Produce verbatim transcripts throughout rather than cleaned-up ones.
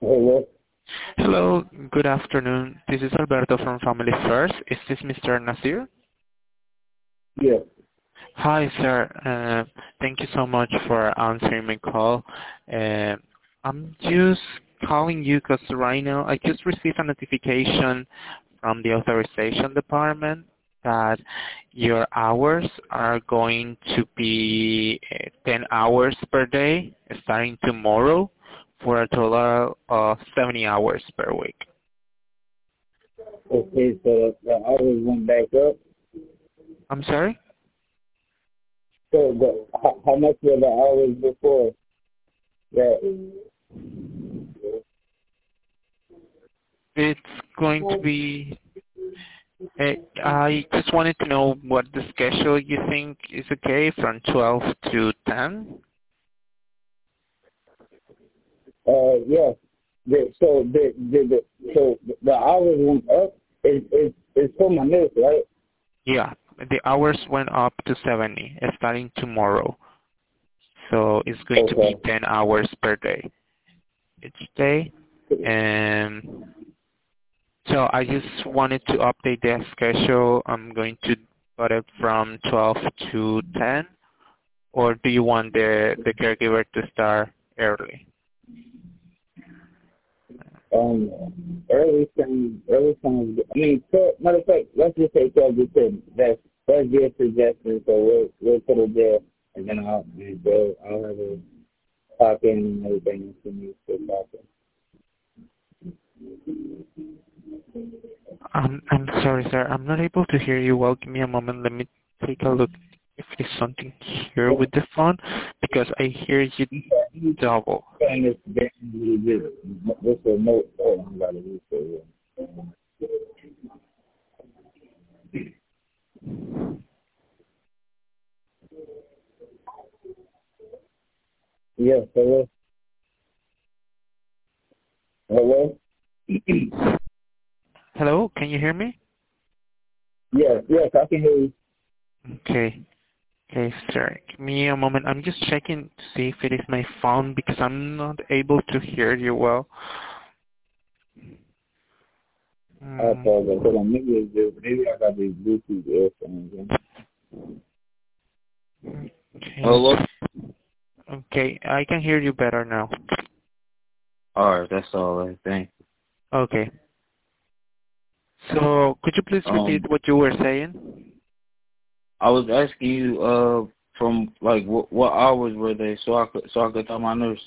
Hello? Hello, good afternoon. This is Alberto from Family First. Is this Mister Nasir? Yes. Hi, sir. Uh, thank you so much for answering my call. Uh, I'm just calling you because right now I just received a notification from the authorization department that your hours are going to be uh, ten hours per day starting tomorrow for a total of seventy hours per week. Okay, so the hours went back up. I'm sorry? So the, how, how much were the hours before that? It's going to be, uh, I just wanted to know what the schedule you think is okay from twelve to ten? Uh, yeah. The, so the, the, the so the hours went up. It, it, it's for my nurse, right? Yeah, the hours went up to seventy uh, starting tomorrow. So it's going to be Okay. ten hours per day each day. And so I just wanted to update the schedule. I'm going to put it from twelve to ten, or do you want the, the caregiver to start early? Um, early time, early time. I mean, so, matter of fact, let's just say twelve to ten. That's that's your suggestion. So we'll we'll put it there, and then I'll and so I'll have a talk in and everything if you need to talk in. Um, I'm sorry, sir. I'm not able to hear you well. Give me a moment. Let me take a look if there's something here with the phone, because I hear you double. And it's been a little bit. What's the note? Oh, I got to read it. Yes, hello? Hello? Hello, can you hear me? Yes, yes, I can hear you. Okay. Okay, sir. Give me a moment. I'm just checking to see if it is my phone because I'm not able to hear you well. I Mm, apologize. Hold on, maybe it's just, maybe I got these Bluetooth earphones in. okay. Hello? Okay, I can hear you better now. Alright, that's all I think. Okay. So, could you please repeat Um, what you were saying? I was asking you, uh, from, like, what, what hours were they so I could, so I could tell my nurse?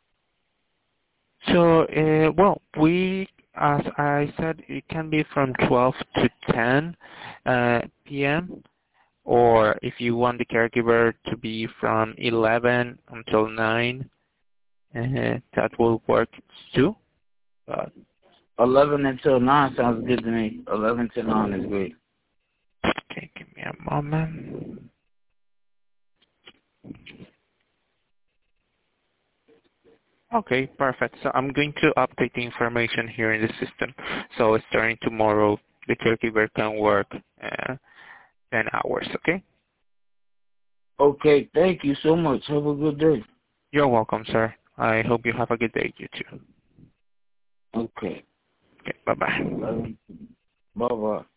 So, uh, well, we, as I said, it can be from twelve to ten uh, p m, or if you want the caregiver to be from eleven until nine, uh, that will work too. But, eleven until nine sounds good to me. eleven to nine is great. okay, give me a moment. Okay, perfect. So I'm going to update the information here in the system. So starting tomorrow, the caregiver can work uh, ten hours, okay? Okay, thank you so much. Have a good day. You're welcome, sir. I hope you have a good day, you too. Okay. Okay, bye-bye. eleven. Bye-bye.